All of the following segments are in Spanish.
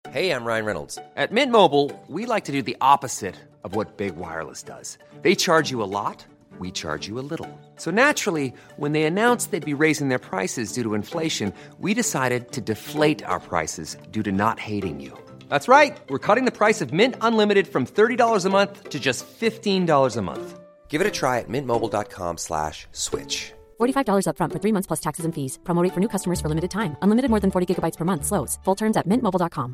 Hey, I'm Ryan Reynolds. At Mint Mobile, we like to do the opposite of what Big Wireless does. They charge you a lot, we charge you a little. So naturally, when they announced they'd be raising their prices due to inflation, we decided to deflate our prices due to not hating you. That's right. We're cutting the price of Mint Unlimited from $30 a month to just $15 a month. Give it a try at mintmobile.com/switch. $45 up front for 3 months plus taxes and fees. Promo rate for new customers for limited time. Unlimited more than 40 gigabytes per month. Slows full terms at mintmobile.com.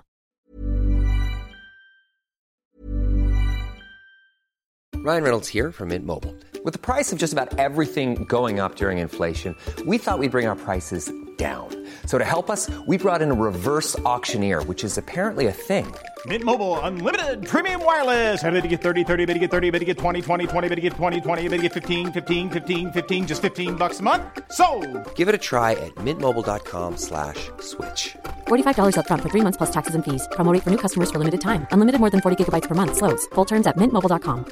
Ryan Reynolds here from Mint Mobile. With the price of just about everything going up during inflation, we thought we'd bring our prices down. So to help us, we brought in a reverse auctioneer, which is apparently a thing. Mint Mobile Unlimited Premium Wireless. How to get 30, 30, bit to get 30, bit to get 20, 20, 20, bit to get 20, 20, bit to get 15, 15, 15, 15, just $15 a month? Sold! Give it a try at mintmobile.com/switch. $45 up front for 3 months plus taxes and fees. Promo rate for new customers for limited time. Unlimited more than 40 gigabytes per month. Slows full terms at mintmobile.com.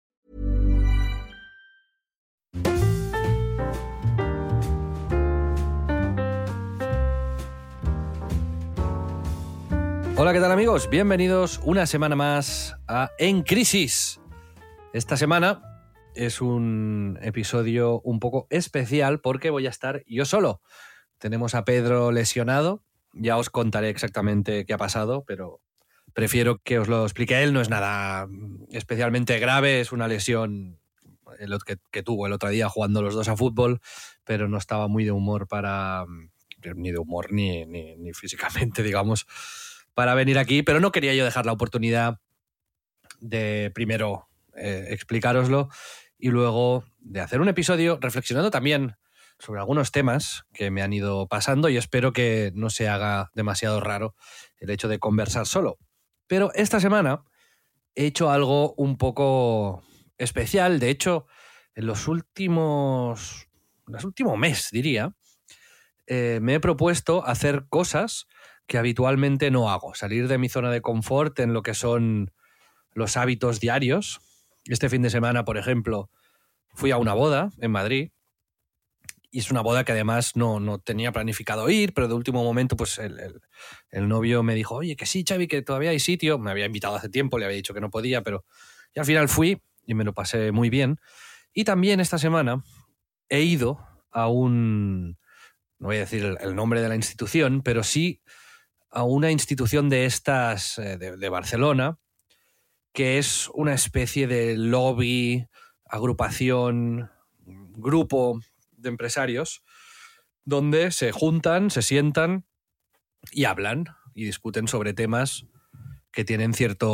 Hola, ¿qué tal amigos? Bienvenidos una semana más a En Crisis. Esta semana es un episodio un poco especial porque voy a estar yo solo. Tenemos a Pedro lesionado, ya os contaré exactamente qué ha pasado, pero prefiero que os lo explique él. No es nada especialmente grave, es una lesión que tuvo el otro día jugando los dos a fútbol, pero no estaba muy de humor ni de humor ni físicamente, digamos, para venir aquí, pero no quería yo dejar la oportunidad de primero explicároslo y luego de hacer un episodio reflexionando también sobre algunos temas que me han ido pasando y espero que no se haga demasiado raro el hecho de conversar solo. Pero esta semana he hecho algo un poco especial. De hecho, en los últimos mes, diría, me he propuesto hacer cosas que habitualmente no hago. Salir de mi zona de confort en lo que son los hábitos diarios. Este fin de semana, por ejemplo, fui a una boda en Madrid y es una boda que además no tenía planificado ir, pero de último momento pues el novio me dijo, oye, que sí, Xavi, que todavía hay sitio. Me había invitado hace tiempo, le había dicho que no podía, pero y al final fui y me lo pasé muy bien. Y también esta semana he ido a no voy a decir el nombre de la institución, pero sí a una institución de estas de Barcelona, que es una especie de lobby, agrupación, grupo de empresarios, donde se juntan, se sientan y hablan y discuten sobre temas que tienen cierta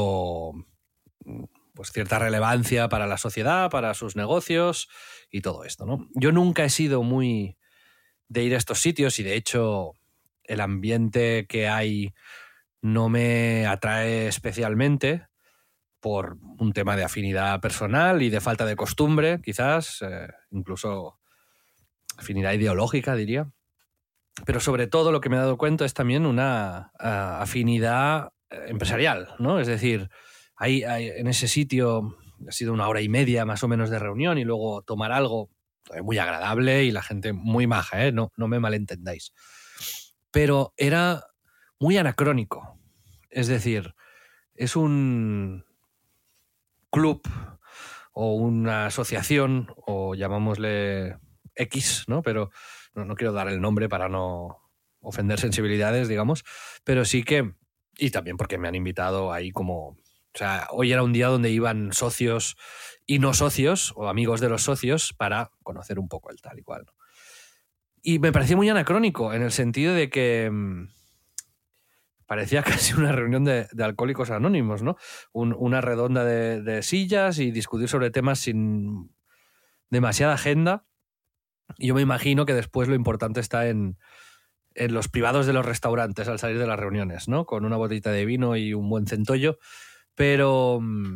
relevancia para la sociedad, para sus negocios y todo esto, ¿no? Yo nunca he sido muy de ir a estos sitios y de hecho el ambiente que hay no me atrae especialmente por un tema de afinidad personal y de falta de costumbre, quizás, incluso afinidad ideológica, diría. Pero sobre todo lo que me he dado cuenta es también una afinidad empresarial, ¿no? Es decir, hay en ese sitio ha sido 1 hora y media más o menos de reunión y luego tomar algo muy agradable y la gente muy maja, ¿eh? No me malentendáis. Pero era muy anacrónico. Es decir, es un club o una asociación, o llamámosle X, ¿no? Pero no quiero dar el nombre para no ofender sensibilidades, digamos, pero sí que, y también porque me han invitado ahí como, o sea, hoy era un día donde iban socios y no socios, o amigos de los socios, para conocer un poco el tal y cual, ¿no? Y me pareció muy anacrónico en el sentido de que parecía casi una reunión de alcohólicos anónimos, ¿no? Una redonda de sillas y discutir sobre temas sin demasiada agenda. Y yo me imagino que después lo importante está en los privados de los restaurantes al salir de las reuniones, ¿no? Con una botellita de vino y un buen centollo. Pero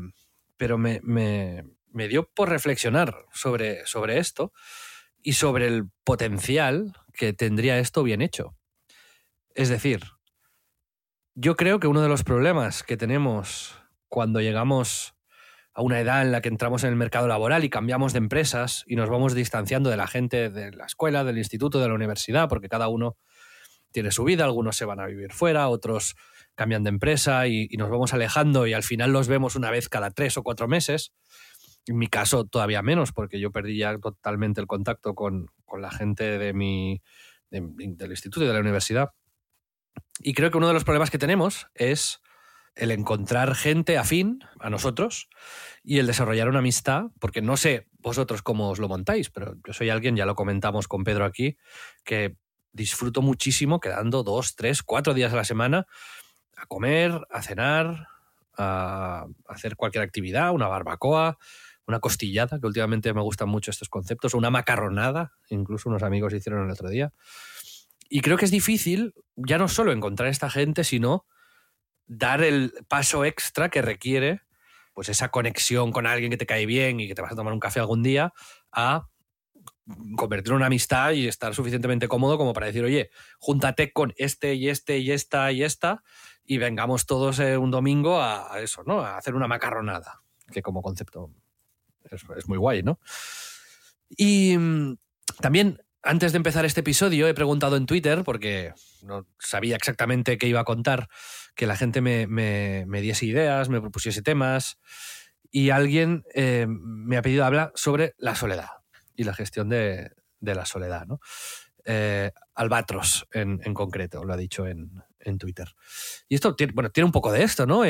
me dio por reflexionar sobre esto y sobre el potencial que tendría esto bien hecho. Es decir, yo creo que uno de los problemas que tenemos cuando llegamos a una edad en la que entramos en el mercado laboral y cambiamos de empresas y nos vamos distanciando de la gente de la escuela, del instituto, de la universidad, porque cada uno tiene su vida, algunos se van a vivir fuera, otros cambian de empresa y nos vamos alejando y al final los vemos una vez cada 3 o 4 meses. En mi caso todavía menos, porque yo perdí ya totalmente el contacto con la gente del instituto y de la universidad. Y creo que uno de los problemas que tenemos es el encontrar gente afín a nosotros y el desarrollar una amistad, porque no sé vosotros cómo os lo montáis, pero yo soy alguien, ya lo comentamos con Pedro aquí, que disfruto muchísimo quedando 2, 3, 4 días a la semana a comer, a cenar, a hacer cualquier actividad, una barbacoa, una costillada, que últimamente me gustan mucho estos conceptos, una macarronada, incluso unos amigos hicieron el otro día. Y creo que es difícil ya no solo encontrar esta gente, sino dar el paso extra que requiere pues esa conexión con alguien que te cae bien y que te vas a tomar un café algún día, a convertirlo en una amistad y estar suficientemente cómodo como para decir, oye, júntate con este y este y esta y esta y vengamos todos un domingo a eso, ¿no? A hacer una macarronada, que como concepto es muy guay, ¿no? Y también, antes de empezar este episodio, he preguntado en Twitter, porque no sabía exactamente qué iba a contar, que la gente me diese ideas, me propusiese temas, y alguien me ha pedido hablar sobre la soledad y la gestión de la soledad, ¿no? Albatros, en concreto, lo ha dicho en Twitter. Y esto tiene un poco de esto, ¿no?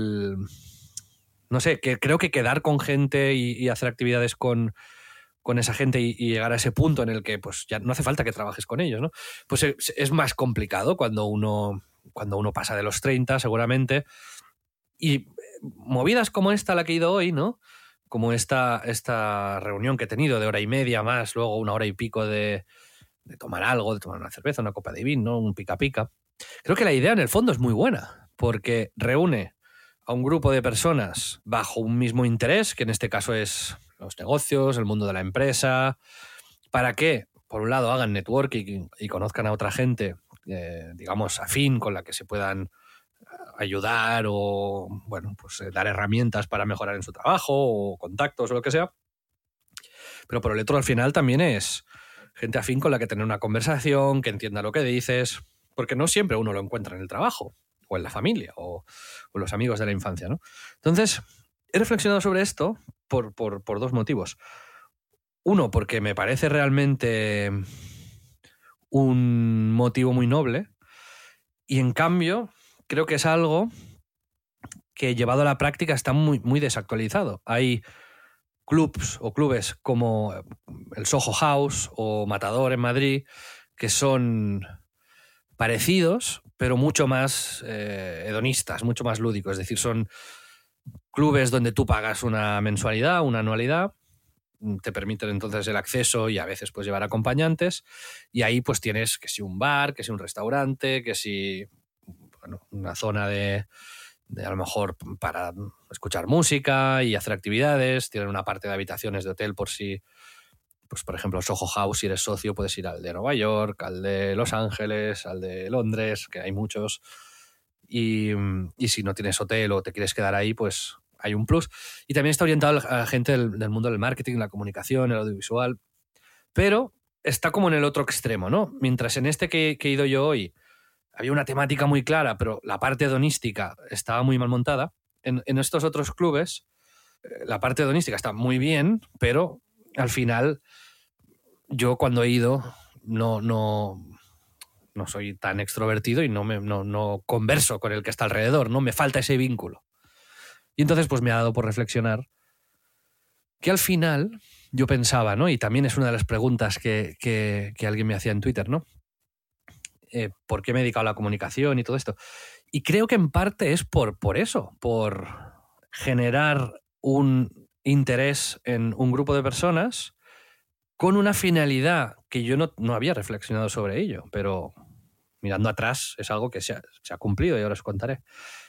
No sé, que creo que quedar con gente y hacer actividades con esa gente y llegar a ese punto en el que pues ya no hace falta que trabajes con ellos, ¿no? Pues es más complicado cuando uno pasa de los 30, seguramente. Y movidas como esta a la que he ido hoy, ¿no? Como esta reunión que he tenido de hora y media más, luego 1 hora y pico de tomar algo, de tomar una cerveza, una copa de vino, ¿no? Un pica-pica. Creo que la idea en el fondo es muy buena, porque reúne a un grupo de personas bajo un mismo interés, que en este caso es los negocios, el mundo de la empresa, para que, por un lado, hagan networking y conozcan a otra gente, digamos, afín, con la que se puedan ayudar o, bueno, pues dar herramientas para mejorar en su trabajo o contactos o lo que sea. Pero por el otro, al final, también es gente afín con la que tener una conversación, que entienda lo que dices, porque no siempre uno lo encuentra en el trabajo o en la familia o los amigos de la infancia, ¿no? Entonces, he reflexionado sobre esto por 2 motivos. Uno, porque me parece realmente un motivo muy noble, y en cambio creo que es algo que, llevado a la práctica, está muy, muy desactualizado. Hay clubes como el Soho House o Matador en Madrid que son parecidos, pero mucho más hedonistas, mucho más lúdicos. Es decir, son clubes donde tú pagas una mensualidad, una anualidad, te permiten entonces el acceso y a veces pues llevar acompañantes, y ahí pues tienes que si un bar, que si un restaurante, que si una zona de a lo mejor para escuchar música y hacer actividades. Tienen una parte de habitaciones de hotel por si, pues por ejemplo, Soho House, si eres socio, puedes ir al de Nueva York, al de Los Ángeles, al de Londres, que hay muchos. Y si no tienes hotel o te quieres quedar ahí, pues hay un plus. Y también está orientado a la gente del mundo del marketing, la comunicación, el audiovisual. Pero está como en el otro extremo, ¿no? Mientras en este que he ido yo hoy había una temática muy clara, pero la parte hedonística estaba muy mal montada, en estos otros clubes la parte hedonística está muy bien, pero al final yo cuando he ido no soy tan extrovertido y no converso con el que está alrededor, ¿no? Me falta ese vínculo. Y entonces pues me ha dado por reflexionar que al final yo pensaba, ¿no? Y también es una de las preguntas que alguien me hacía en Twitter, ¿no? ¿Por qué me he dedicado a la comunicación y todo esto? Y creo que en parte es por eso, por generar un interés en un grupo de personas con una finalidad que yo no había reflexionado sobre ello, pero mirando atrás es algo que se ha cumplido y ahora os contaré.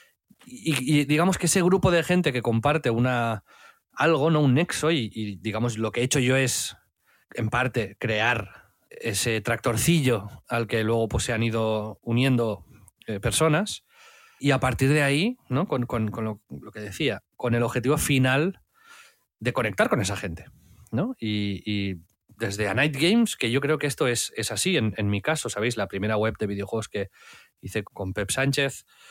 Y digamos que ese grupo de gente que comparte algo, ¿no? Un nexo, y digamos lo que he hecho yo es, en parte, crear ese tractorcillo al que luego pues, se han ido uniendo personas, y a partir de ahí, ¿no? con lo que decía, con el objetivo final de conectar con esa gente, ¿no? Y desde A Night Games, que yo creo que esto es así, en mi caso, ¿sabéis? La primera web de videojuegos que hice con Pep Sánchez,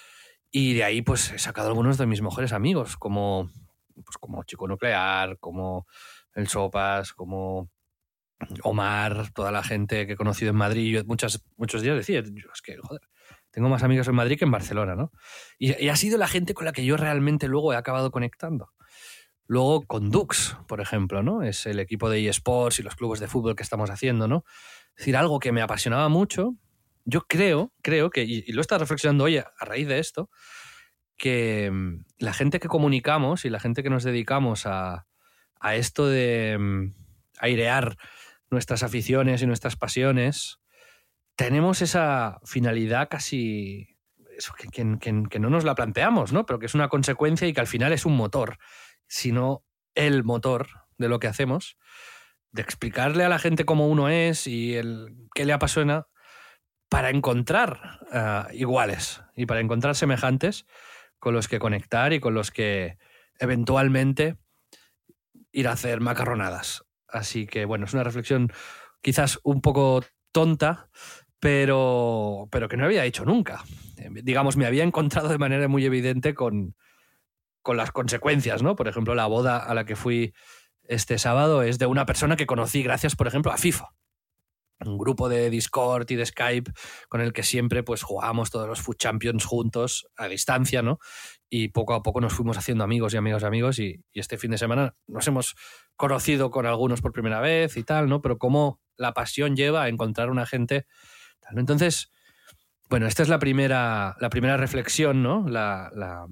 Y de ahí pues he sacado algunos de mis mejores amigos, como Chico Nuclear, como el Sopas, como Omar, toda la gente que he conocido en Madrid. Yo muchos días decía, es que, joder, tengo más amigos en Madrid que en Barcelona, ¿no? Y ha sido la gente con la que yo realmente luego he acabado conectando. Luego con Dux, por ejemplo, ¿no? Es el equipo de eSports y los clubes de fútbol que estamos haciendo, ¿no? Es decir, algo que me apasionaba mucho. Yo creo que, y lo he estado reflexionando hoy a raíz de esto, que la gente que comunicamos y la gente que nos dedicamos a esto de airear nuestras aficiones y nuestras pasiones, tenemos esa finalidad casi eso, que no nos la planteamos, ¿no? Pero que es una consecuencia y que al final es un motor, sino el motor de lo que hacemos, de explicarle a la gente cómo uno es y qué le apasiona, para encontrar iguales y para encontrar semejantes con los que conectar y con los que eventualmente ir a hacer macarronadas. Así que, bueno, es una reflexión quizás un poco tonta, pero que no había hecho nunca. Digamos, me había encontrado de manera muy evidente con las consecuencias, ¿no? Por ejemplo, la boda a la que fui este sábado es de una persona que conocí gracias, por ejemplo, a FIFA. Un grupo de Discord y de Skype con el que siempre pues jugábamos todos los Food Champions juntos a distancia, ¿no? Y poco a poco nos fuimos haciendo amigos y este fin de semana nos hemos conocido con algunos por primera vez y tal, ¿no? Pero cómo la pasión lleva a encontrar una gente tal, ¿no? Entonces, bueno, esta es la primera reflexión, ¿no? La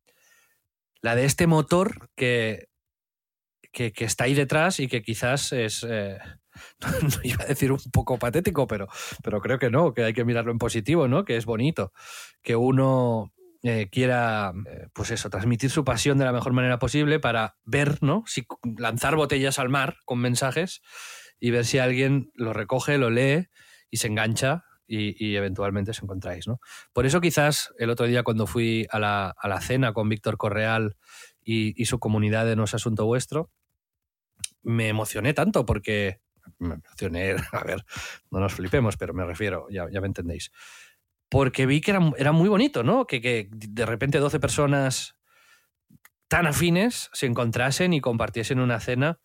de este motor que está ahí detrás y que quizás es... no iba a decir un poco patético, pero creo que no, que hay que mirarlo en positivo, ¿no? Que es bonito que uno quiera, pues eso, transmitir su pasión de la mejor manera posible para ver, ¿no? Si lanzar botellas al mar con mensajes y ver si alguien lo recoge, lo lee y se engancha y eventualmente os encontráis, ¿no? Por eso quizás el otro día cuando fui a la cena con Víctor Correal y su comunidad de No es Asunto Vuestro, me emocioné tanto porque... Me emocioné, a ver, no nos flipemos, pero me refiero, ya me entendéis. Porque vi que era muy bonito, ¿no? Que de repente 12 personas tan afines se encontrasen y compartiesen una cena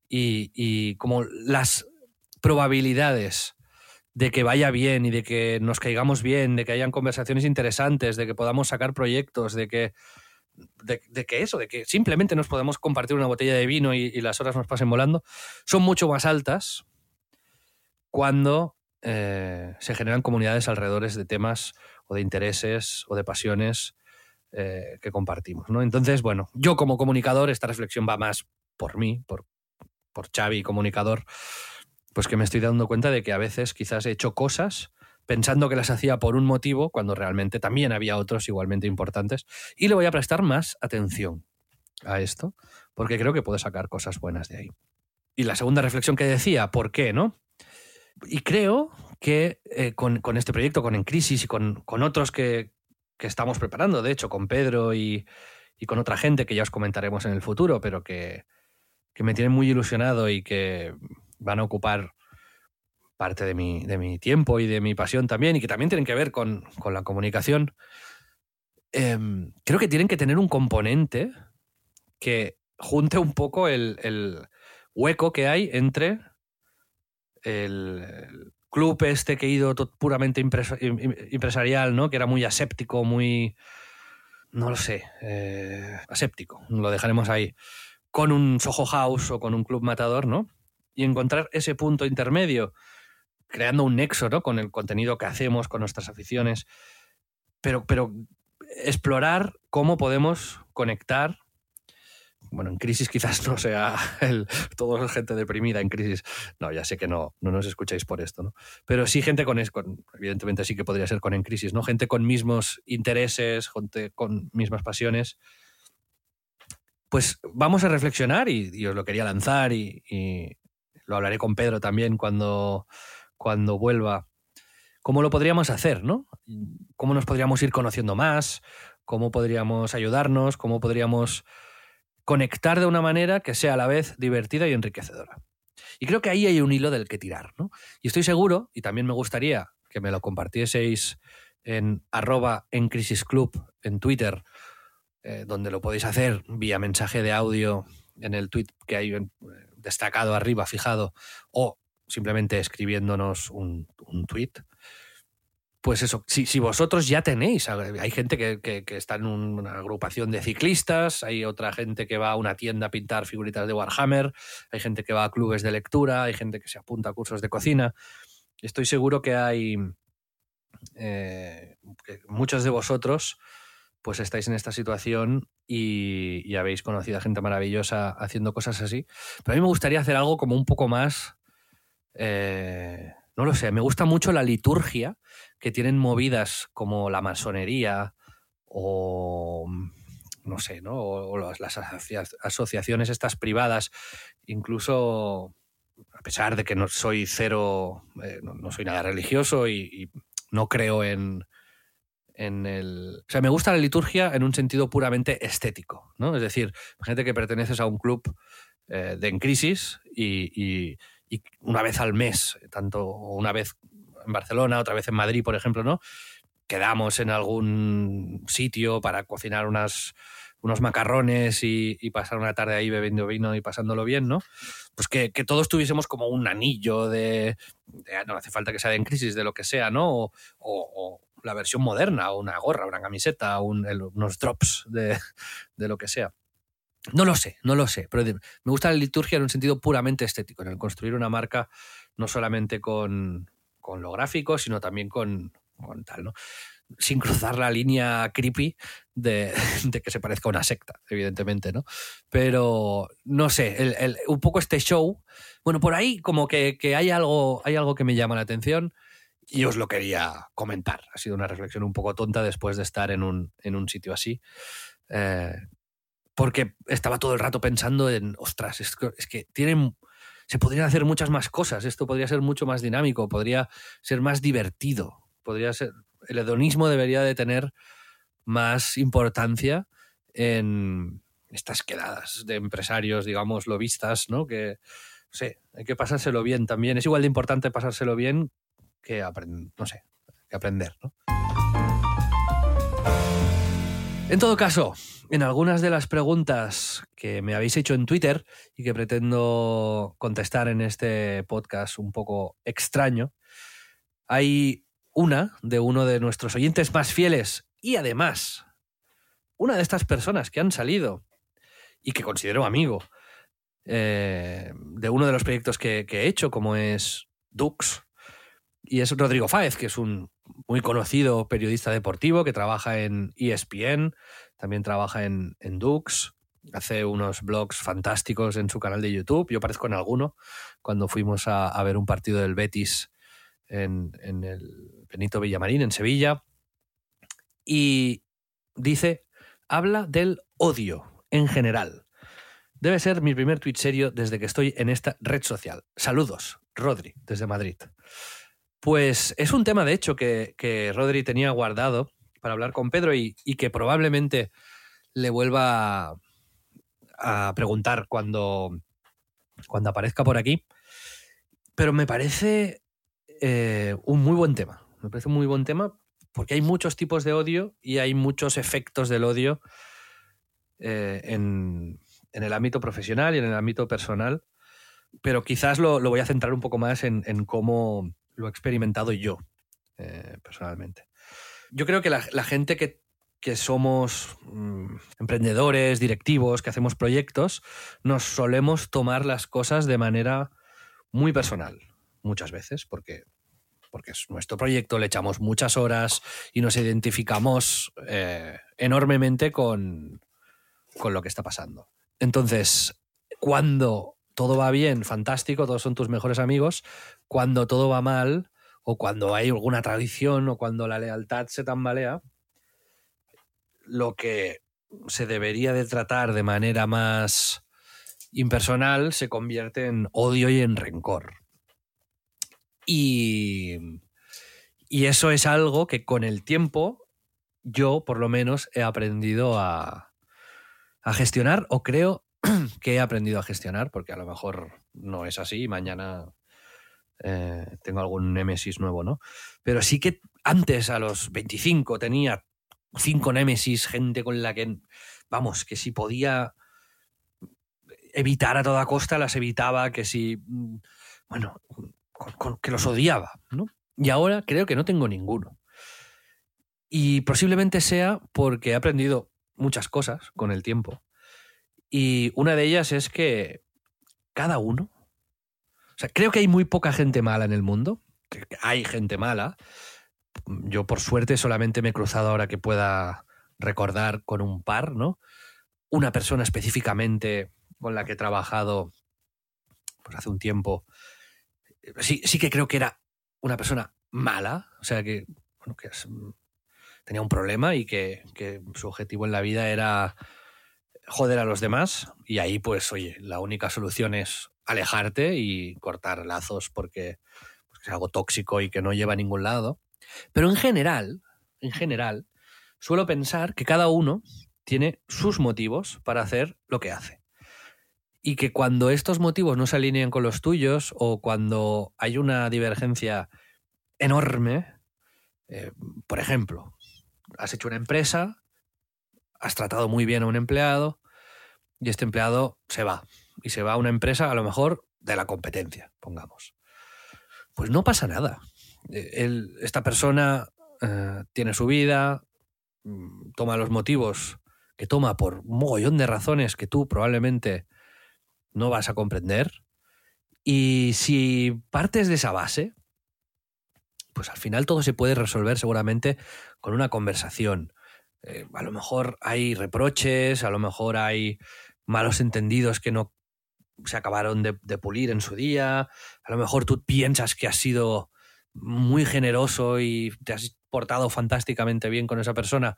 y como las probabilidades de que vaya bien y de que nos caigamos bien, de que hayan conversaciones interesantes, de que podamos sacar proyectos, de que simplemente nos podemos compartir una botella de vino y las horas nos pasen volando, son mucho más altas cuando se generan comunidades alrededor de temas o de intereses o de pasiones que compartimos, ¿no? Entonces, bueno, yo como comunicador, esta reflexión va más por mí, por Xavi, comunicador, pues que me estoy dando cuenta de que a veces quizás he hecho cosas pensando que las hacía por un motivo, cuando realmente también había otros igualmente importantes. Y le voy a prestar más atención a esto, porque creo que puedo sacar cosas buenas de ahí. Y la segunda reflexión que decía, ¿por qué, no? Y creo que con este proyecto, con En Crisis y con otros que estamos preparando, de hecho, con Pedro y con otra gente que ya os comentaremos en el futuro, pero que me tienen muy ilusionado y que van a ocupar parte de mi tiempo y de mi pasión también, y que también tienen que ver con la comunicación, creo que tienen que tener un componente que junte un poco el hueco que hay entre el club este que he ido puramente empresarial, ¿no? Que era muy aséptico, muy... no lo sé, aséptico, lo dejaremos ahí, con un Soho House o con un club matador, ¿no? Y encontrar ese punto intermedio creando un nexo, ¿no? Con el contenido que hacemos, con nuestras aficiones, pero explorar cómo podemos conectar. Bueno, En Crisis quizás no sea toda la gente deprimida en crisis. No, ya sé que no nos escucháis por esto, ¿no? Pero sí gente evidentemente sí que podría ser con En Crisis, ¿no? Gente con mismos intereses, gente con mismas pasiones. Pues vamos a reflexionar y os lo quería lanzar y lo hablaré con Pedro también cuando vuelva, cómo lo podríamos hacer, ¿no? Cómo nos podríamos ir conociendo más, cómo podríamos ayudarnos, cómo podríamos conectar de una manera que sea a la vez divertida y enriquecedora. Y creo que ahí hay un hilo del que tirar, ¿no? Y estoy seguro, y también me gustaría que me lo compartieseis en @encrisisclub en Twitter, donde lo podéis hacer vía mensaje de audio en el tweet que hay destacado arriba, fijado, o simplemente escribiéndonos un tweet. Pues eso, si vosotros ya tenéis, hay gente que está en una agrupación de ciclistas, hay otra gente que va a una tienda a pintar figuritas de Warhammer, hay gente que va a clubes de lectura, hay gente que se apunta a cursos de cocina. Estoy seguro que hay que muchos de vosotros pues estáis en esta situación y habéis conocido a gente maravillosa haciendo cosas así. Pero a mí me gustaría hacer algo como un poco más... no lo sé, me gusta mucho la liturgia que tienen movidas como la masonería o no sé, ¿no? O las asociaciones estas privadas, incluso a pesar de que no soy cero, no soy nada religioso y no creo en el... O sea, me gusta la liturgia en un sentido puramente estético, ¿no? Es decir, imagínate que perteneces a un club de En Crisis y una vez al mes, tanto una vez en Barcelona, otra vez en Madrid, por ejemplo, ¿no? Quedamos en algún sitio para cocinar unos macarrones y pasar una tarde ahí bebiendo vino y pasándolo bien, ¿no? Pues que todos tuviésemos como un anillo de no hace falta que sea de En Crisis, de lo que sea, ¿no? O la versión moderna, o una gorra, una camiseta, unos drops de lo que sea. No lo sé, pero me gusta la liturgia en un sentido puramente estético, en el construir una marca no solamente con lo gráfico, sino también con tal, ¿no? Sin cruzar la línea creepy de que se parezca a una secta, evidentemente, ¿no? Pero, no sé, un poco este show, bueno, por ahí como que hay algo que me llama la atención y os lo quería comentar. Ha sido una reflexión un poco tonta después de estar en un sitio así. Porque estaba todo el rato pensando en, ostras, es que se podrían hacer muchas más cosas, esto podría ser mucho más dinámico, podría ser más divertido, el hedonismo debería de tener más importancia en estas quedadas de empresarios, digamos, lobistas, ¿no? Que, no sé, hay que pasárselo bien también. Es igual de importante pasárselo bien que aprender, ¿no? En todo caso, en algunas de las preguntas que me habéis hecho en Twitter y que pretendo contestar en este podcast un poco extraño, hay una de uno de nuestros oyentes más fieles y además una de estas personas que han salido y que considero amigo de uno de los proyectos que he hecho, como es Dux, y es Rodrigo Fáez, que es un muy conocido periodista deportivo que trabaja en ESPN, también trabaja en Dux, hace unos blogs fantásticos en su canal de YouTube. Yo aparezco en alguno cuando fuimos a ver un partido del Betis en el Benito Villamarín, en Sevilla. Y dice, habla del odio en general. Debe ser mi primer tuit serio desde que estoy en esta red social. Saludos, Rodri, desde Madrid. Pues es un tema, de hecho, que Rodri tenía guardado para hablar con Pedro y que probablemente le vuelva a preguntar cuando aparezca por aquí. Pero me parece un muy buen tema. Me parece un muy buen tema porque hay muchos tipos de odio y hay muchos efectos del odio en el ámbito profesional y en el ámbito personal. Pero quizás lo voy a centrar un poco más en cómo lo he experimentado yo personalmente. Yo creo que la gente que somos emprendedores, directivos, que hacemos proyectos, nos solemos tomar las cosas de manera muy personal, muchas veces, porque es nuestro proyecto, le echamos muchas horas y nos identificamos enormemente con lo que está pasando. Entonces, cuando todo va bien, fantástico, todos son tus mejores amigos. Cuando todo va mal, o cuando hay alguna tradición, o cuando la lealtad se tambalea, lo que se debería de tratar de manera más impersonal se convierte en odio y en rencor. Y eso es algo que con el tiempo yo, por lo menos, he aprendido a gestionar, o creo que he aprendido a gestionar, porque a lo mejor no es así y mañana tengo algún némesis nuevo, ¿no? Pero sí que antes, a los 25, tenía 5 némesis, gente con la que, vamos, que si podía evitar a toda costa, las evitaba, que si, bueno, que los odiaba, ¿no? Y ahora creo que no tengo ninguno. Y posiblemente sea porque he aprendido muchas cosas con el tiempo. Y una de ellas es que cada uno... O sea, creo que hay muy poca gente mala en el mundo. Que hay gente mala. Yo, por suerte, solamente me he cruzado ahora que pueda recordar con un par, ¿no? Una persona específicamente con la que he trabajado pues hace un tiempo. Sí que creo que era una persona mala. O sea, que, bueno, tenía un problema y que su objetivo en la vida era joder a los demás. Y ahí, pues, oye, la única solución es alejarte y cortar lazos porque es algo tóxico y que no lleva a ningún lado. Pero en general, suelo pensar que cada uno tiene sus motivos para hacer lo que hace. Y que cuando estos motivos no se alinean con los tuyos o cuando hay una divergencia enorme, por ejemplo, has hecho una empresa, has tratado muy bien a un empleado y este empleado se va. Y se va a una empresa a lo mejor de la competencia, pongamos. Pues no pasa nada. Esta persona tiene su vida, toma los motivos que toma por un mogollón de razones que tú probablemente no vas a comprender. Y si partes de esa base, pues al final todo se puede resolver seguramente con una conversación. A lo mejor hay reproches, a lo mejor hay malos entendidos que no se acabaron de pulir en su día, a lo mejor tú piensas que has sido muy generoso y te has portado fantásticamente bien con esa persona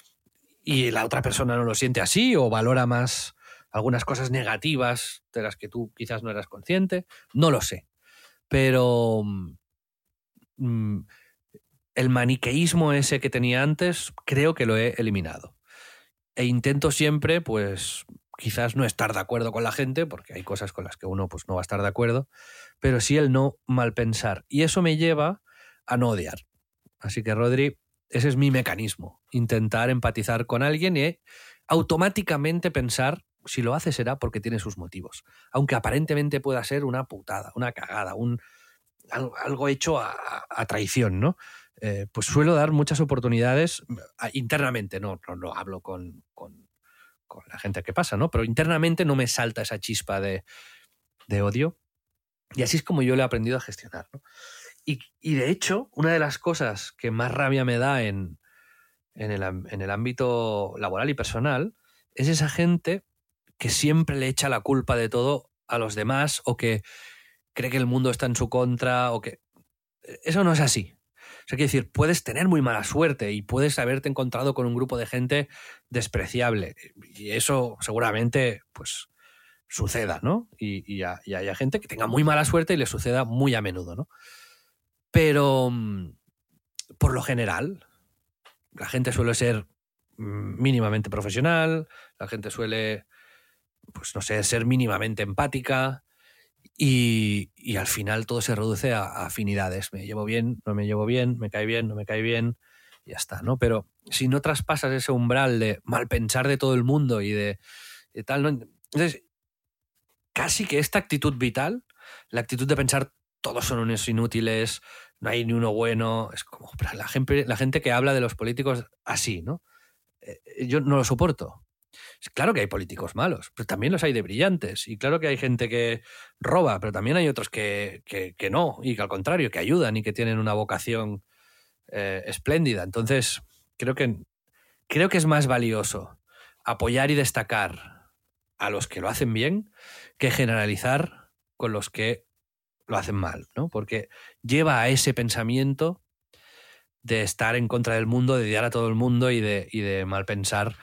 y la otra persona no lo siente así o valora más algunas cosas negativas de las que tú quizás no eras consciente, no lo sé. Pero el maniqueísmo ese que tenía antes creo que lo he eliminado. E intento siempre, pues, quizás no estar de acuerdo con la gente, porque hay cosas con las que uno pues, no va a estar de acuerdo, pero sí el no malpensar. Y eso me lleva a no odiar. Así que, Rodri, ese es mi mecanismo. Intentar empatizar con alguien y automáticamente pensar, si lo hace será porque tiene sus motivos. Aunque aparentemente pueda ser una putada, una cagada, algo hecho a traición, ¿no? Pues suelo dar muchas oportunidades internamente, no hablo con la gente que pasa, ¿no? Pero internamente no me salta esa chispa de odio. Y así es como yo le he aprendido a gestionar, ¿no? Y de hecho, una de las cosas que más rabia me da en el ámbito laboral y personal es esa gente que siempre le echa la culpa de todo a los demás o que cree que el mundo está en su contra o que... Eso no es así. O sea, quiero decir, puedes tener muy mala suerte y puedes haberte encontrado con un grupo de gente despreciable. Y eso seguramente, pues, suceda, ¿no? Y haya gente que tenga muy mala suerte y le suceda muy a menudo, ¿no? Pero, por lo general, la gente suele ser mínimamente profesional, la gente suele, pues, no sé, ser mínimamente empática. Y al final todo se reduce a afinidades. Me llevo bien, no me llevo bien, me cae bien, no me cae bien, y ya está, ¿no? Pero si no traspasas ese umbral de malpensar de todo el mundo y de tal, ¿no? Entonces, casi que esta actitud vital, la actitud de pensar todos son unos inútiles, no hay ni uno bueno, es como la gente que habla de los políticos así, ¿no? Yo no lo soporto. Claro que hay políticos malos, pero también los hay de brillantes. Y claro que hay gente que roba, pero también hay otros que no, y que al contrario, que ayudan y que tienen una vocación espléndida. Entonces, creo que es más valioso apoyar y destacar a los que lo hacen bien que generalizar con los que lo hacen mal, ¿no? Porque lleva a ese pensamiento de estar en contra del mundo, de odiar a todo el mundo y de malpensar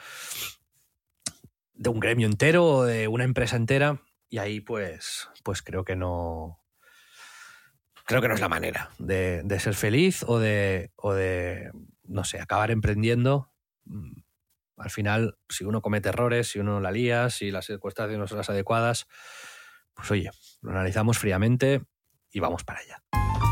de un gremio entero o de una empresa entera, y ahí pues creo que no es la manera de ser feliz o de no sé, acabar emprendiendo. Al final, si uno comete errores, si uno la lía, si las circunstancias no son las adecuadas, pues oye, lo analizamos fríamente y vamos para allá.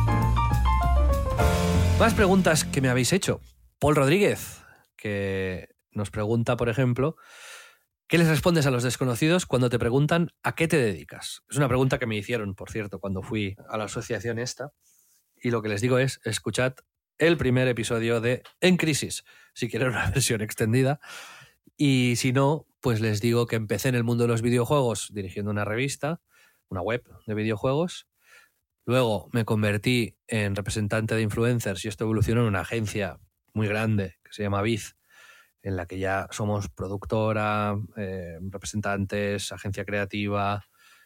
Más preguntas que me habéis hecho. Paul Rodríguez, que nos pregunta, por ejemplo, ¿qué les respondes a los desconocidos cuando te preguntan a qué te dedicas? Es una pregunta que me hicieron, por cierto, cuando fui a la asociación esta. Y lo que les digo es, escuchad el primer episodio de En Crisis, si quieren una versión extendida. Y si no, pues les digo que empecé en el mundo de los videojuegos dirigiendo una revista, una web de videojuegos. Luego me convertí en representante de influencers y esto evolucionó en una agencia muy grande que se llama Biz, en la que ya somos productora, representantes, agencia creativa,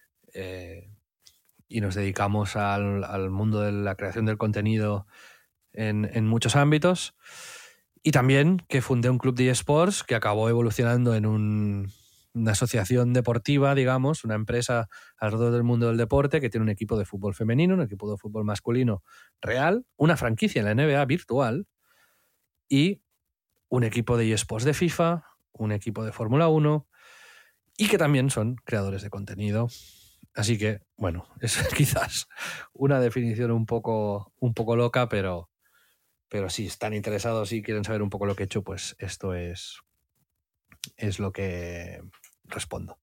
y nos dedicamos al mundo de la creación del contenido en muchos ámbitos. Y también que fundé un club de eSports que acabó evolucionando en una asociación deportiva, digamos, una empresa alrededor del mundo del deporte que tiene un equipo de fútbol femenino, un equipo de fútbol masculino real, una franquicia en la NBA virtual y un equipo de eSports de FIFA, un equipo de Fórmula 1 y que también son creadores de contenido. Así que, bueno, es quizás una definición un poco loca, pero si están interesados y quieren saber un poco lo que he hecho, pues esto es lo que respondo.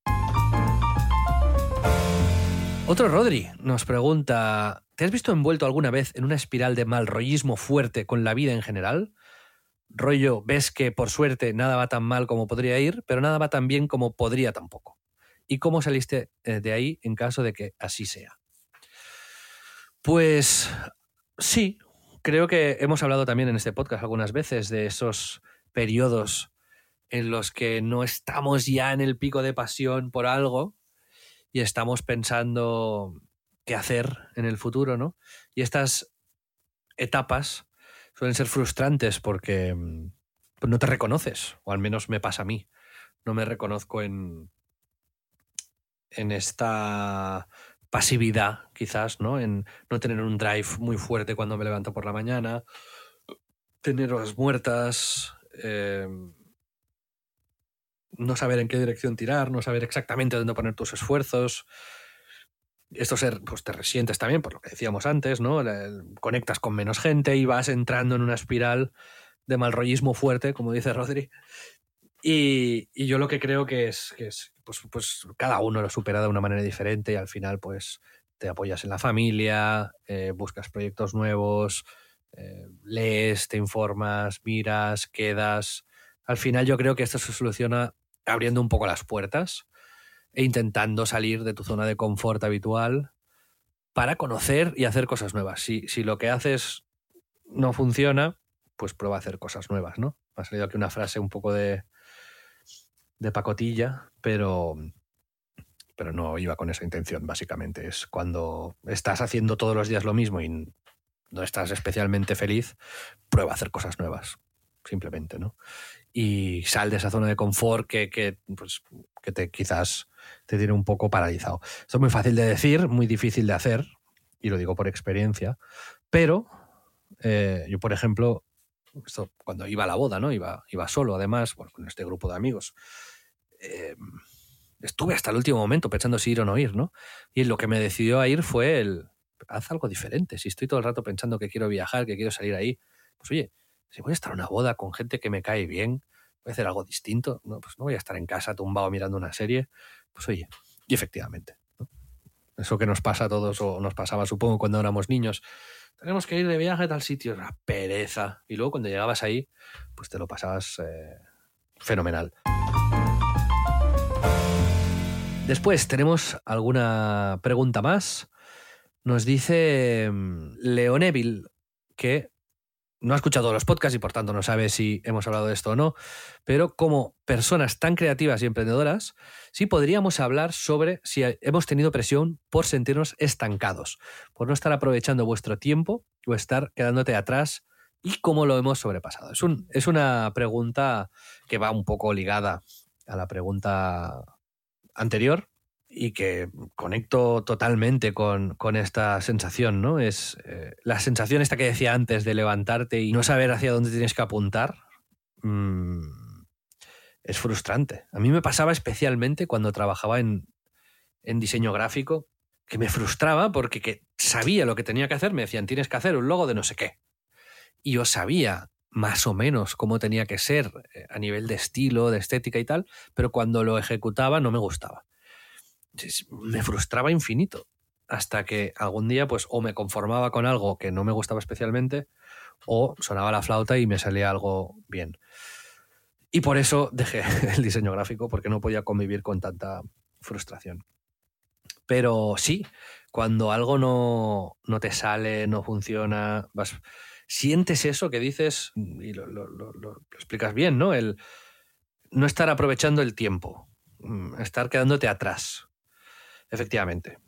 Otro Rodri nos pregunta, ¿te has visto envuelto alguna vez en una espiral de malrollismo fuerte con la vida en general? Rollo, ves que por suerte nada va tan mal como podría ir, pero nada va tan bien como podría tampoco. ¿Y cómo saliste de ahí en caso de que así sea? Pues sí, creo que hemos hablado también en este podcast algunas veces de esos periodos en los que no estamos ya en el pico de pasión por algo y estamos pensando qué hacer en el futuro, ¿no? Y estas etapas suelen ser frustrantes porque pues no te reconoces, o al menos me pasa a mí. No me reconozco en esta pasividad, quizás, ¿no? En no tener un drive muy fuerte cuando me levanto por la mañana, tener horas muertas, no saber en qué dirección tirar, no saber exactamente dónde poner tus esfuerzos. Esto pues te resientes también por lo que decíamos antes, ¿no? Conectas con menos gente y vas entrando en una espiral de malrollismo fuerte, como dice Rodri. Y yo lo que creo que es pues cada uno lo supera de una manera diferente y al final pues te apoyas en la familia, buscas proyectos nuevos, lees, te informas, miras, quedas. Al final yo creo que esto se soluciona abriendo un poco las puertas e intentando salir de tu zona de confort habitual para conocer y hacer cosas nuevas. Si lo que haces no funciona, pues prueba a hacer cosas nuevas, ¿no? Me ha salido aquí una frase un poco de pacotilla, pero no iba con esa intención, básicamente. Es cuando estás haciendo todos los días lo mismo y no estás especialmente feliz, prueba a hacer cosas nuevas, simplemente, ¿no? Y sal de esa zona de confort que quizás te tiene un poco paralizado. Esto es muy fácil de decir, muy difícil de hacer, y lo digo por experiencia, pero yo, por ejemplo, esto, cuando iba a la boda, ¿no? Iba solo, además, bueno, con este grupo de amigos. Estuve hasta el último momento pensando si ir o no ir, ¿no? Y lo que me decidió a ir fue haz algo diferente. Si estoy todo el rato pensando que quiero viajar, que quiero salir ahí, pues oye, si voy a estar en una boda con gente que me cae bien, voy a hacer algo distinto, no, pues no voy a estar en casa tumbado mirando una serie, pues oye, y efectivamente, ¿no? Eso que nos pasa a todos, o nos pasaba supongo cuando éramos niños, tenemos que ir de viaje a tal sitio, una pereza, y luego cuando llegabas ahí, pues te lo pasabas fenomenal. Después tenemos alguna pregunta más. Nos dice Leoneville que no ha escuchado los podcasts y por tanto no sabe si hemos hablado de esto o no, pero como personas tan creativas y emprendedoras, sí podríamos hablar sobre si hemos tenido presión por sentirnos estancados, por no estar aprovechando vuestro tiempo o estar quedándote atrás y cómo lo hemos sobrepasado. Es una pregunta que va un poco ligada a la pregunta anterior y que conecto totalmente con esta sensación, ¿no? Es la sensación esta que decía antes de levantarte y no saber hacia dónde tienes que apuntar. Es frustrante. A mí me pasaba especialmente cuando trabajaba en diseño gráfico que me frustraba porque que sabía lo que tenía que hacer. Me decían, tienes que hacer un logo de no sé qué. Y yo sabía más o menos cómo tenía que ser a nivel de estilo, de estética y tal, pero cuando lo ejecutaba no me gustaba. Me frustraba infinito. Hasta que algún día pues o me conformaba con algo que no me gustaba especialmente o sonaba la flauta y me salía algo bien. Y por eso dejé el diseño gráfico, porque no podía convivir con tanta frustración. Pero sí, cuando algo no te sale, no funciona, sientes eso que dices y lo explicas bien, ¿no? El no estar aprovechando el tiempo, estar quedándote atrás. Efectivamente.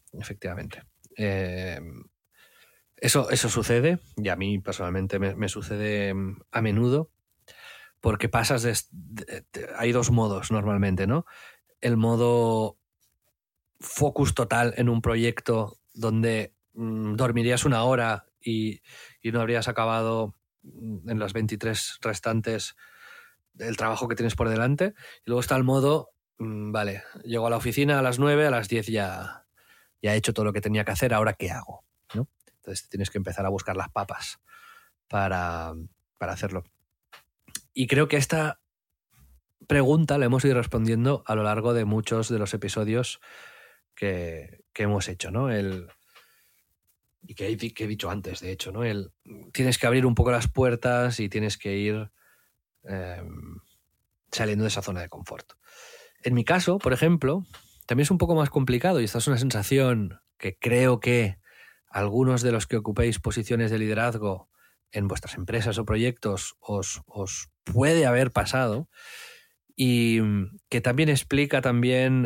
Eso sucede, y a mí personalmente me sucede a menudo, porque pasas hay dos modos normalmente, ¿no? El modo focus total en un proyecto donde dormirías una hora y no habrías acabado en las 23 restantes el trabajo que tienes por delante. Y luego está el modo, vale, llego a la oficina a las 9, a las 10 ya he hecho todo lo que tenía que hacer, ¿ahora qué hago? ¿No? Entonces tienes que empezar a buscar las papas para hacerlo. Y creo que esta pregunta la hemos ido respondiendo a lo largo de muchos de los episodios que hemos hecho, ¿no? Y que he dicho antes, de hecho, ¿no? Tienes que abrir un poco las puertas y tienes que ir saliendo de esa zona de confort. En mi caso, por ejemplo, también es un poco más complicado, y esta es una sensación que creo que algunos de los que ocupéis posiciones de liderazgo en vuestras empresas o proyectos os puede haber pasado, y que también explica también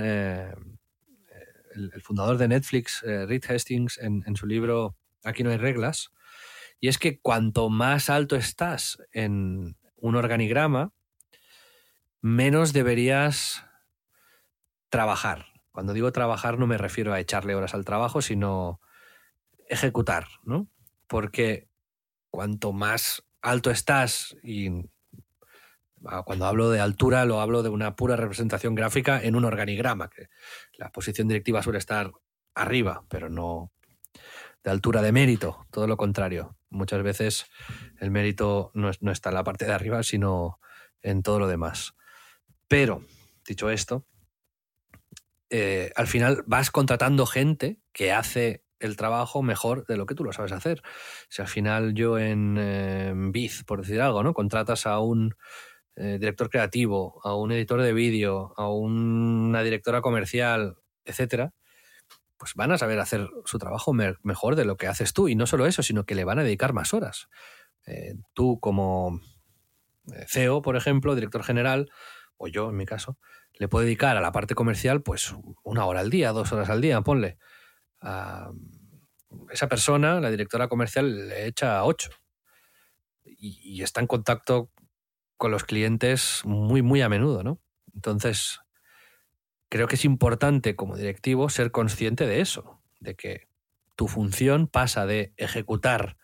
el fundador de Netflix, Reed Hastings, en su libro Aquí no hay reglas, y es que cuanto más alto estás en un organigrama, menos deberías trabajar. Cuando digo trabajar no me refiero a echarle horas al trabajo, sino ejecutar, ¿no? Porque cuanto más alto estás, y cuando hablo de altura lo hablo de una pura representación gráfica en un organigrama, que la posición directiva suele estar arriba, pero no de altura de mérito, todo lo contrario. Muchas veces el mérito no está en la parte de arriba, sino en todo lo demás. Pero, dicho esto, al final vas contratando gente que hace el trabajo mejor de lo que tú lo sabes hacer. Si al final yo en Biz, por decir algo, ¿no? Contratas a un director creativo, a un editor de vídeo, a una directora comercial, etcétera, pues van a saber hacer su trabajo mejor de lo que haces tú. Y no solo eso, sino que le van a dedicar más horas. Tú como CEO, por ejemplo, director general, o yo en mi caso, le puedo dedicar a la parte comercial pues 1 hora al día, 2 horas al día, ponle. Esa persona, la directora comercial, le echa 8 y está en contacto con los clientes muy, muy a menudo, ¿no? Entonces, creo que es importante como directivo ser consciente de eso, de que tu función pasa de ejecutar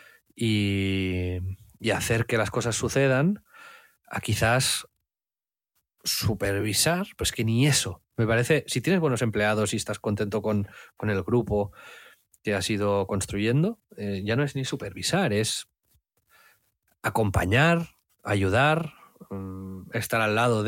y hacer que las cosas sucedan a quizás supervisar, pues que ni eso. Me parece, si tienes buenos empleados y estás contento con el grupo que has ido construyendo, ya no es ni supervisar, es acompañar, ayudar, estar al lado